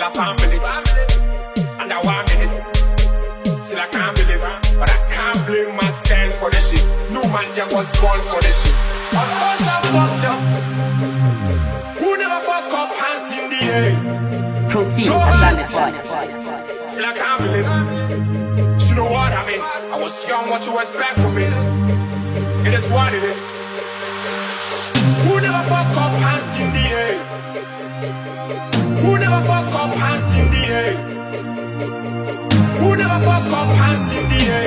till I family. And I want it. Still I can't believe it. But I can't blame myself for this shit. No man just was born for this shit. Of course I fucked up. Who never fuck up, hands in the air? Protein, no hands. Still I can't believe it. You know what I mean? I was young, what you expect from me? It is what it is. Who never fuck up, hands in the air? Who never fuck up, hands in the air? Who never fuck up, hands in the air?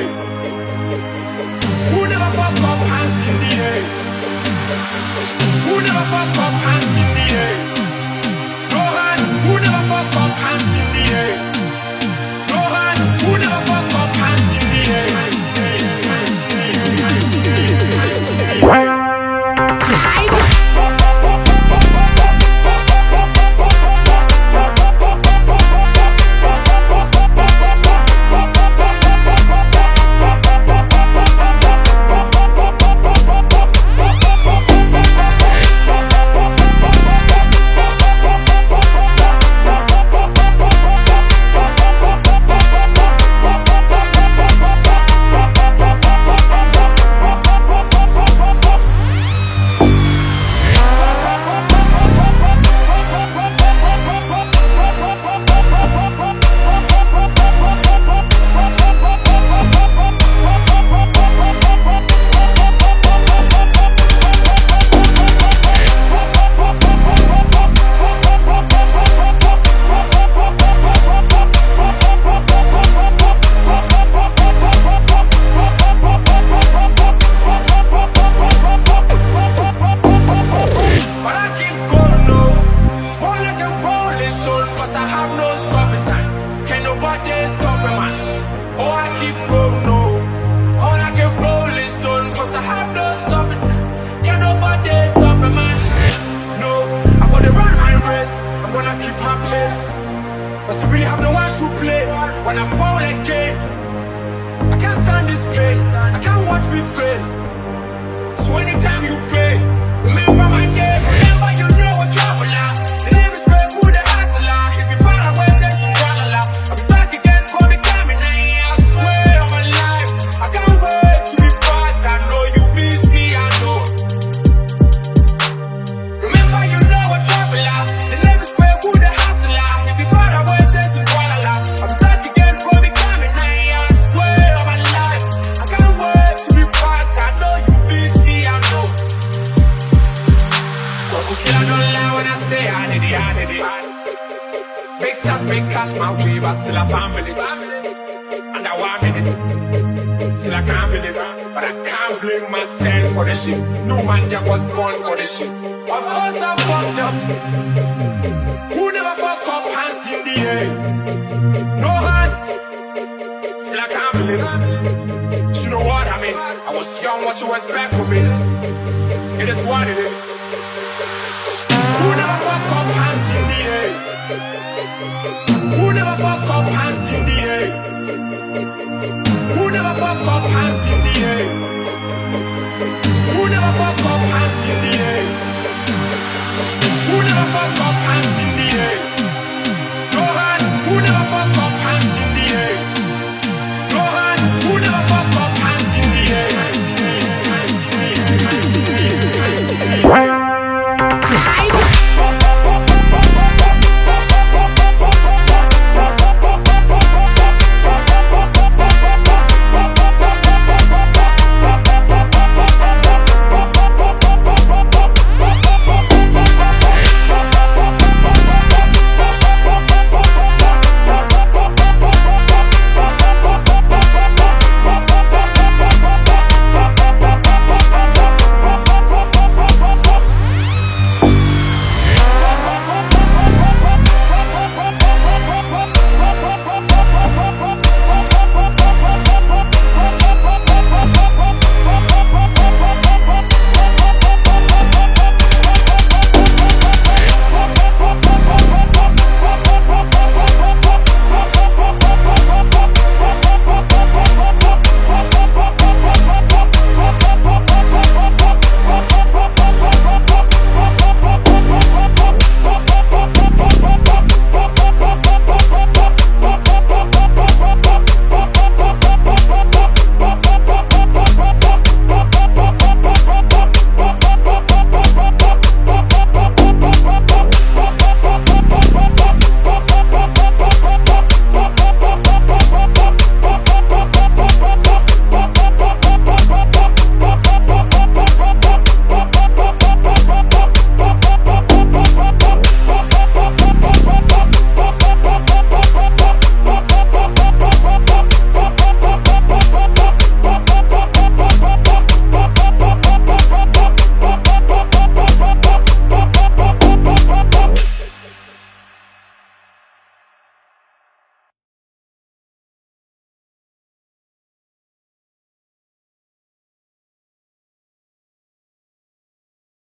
Who never fuck up, hands in the air? Who never fuck up, hands in the air? No hands. Who never fuck up, hands in the air? No hands. Who never fuck up, hands in the air? When I fall again, I can't stand this pain. I can't watch me fail. So anytime you pray, remember my name. Remember you know a traveler. The name is Red Bull, the hustler. He's been far away, Jackson Guadala. I'll be back again, call me coming. I swear on my life, I can't wait to be back. I know you miss me, I know. Remember you know a traveler. The name is Red Bull, the hustler. He's been far away, Jackson Guadala. I'll be back again. Make cash my way back till I family. And I want it. Still I can't believe it. But I can't blame myself for this shit. No man just was born for this shit. Of course I fucked up. Who never fuck up, hands in the air? No hands. Still I can't believe it. You know what I mean? I was young, what you expect from me? It is what it is. Who never fuck up, hands in the air? Who never fuck up, hands in the air? Who never fuck up, hands in the air? Who never fuck up, hands in the air? Who never fuck up, hands in the air? No hands. Who never fuck up, hands in the air? No hands. Who never fuck up, hands in the air?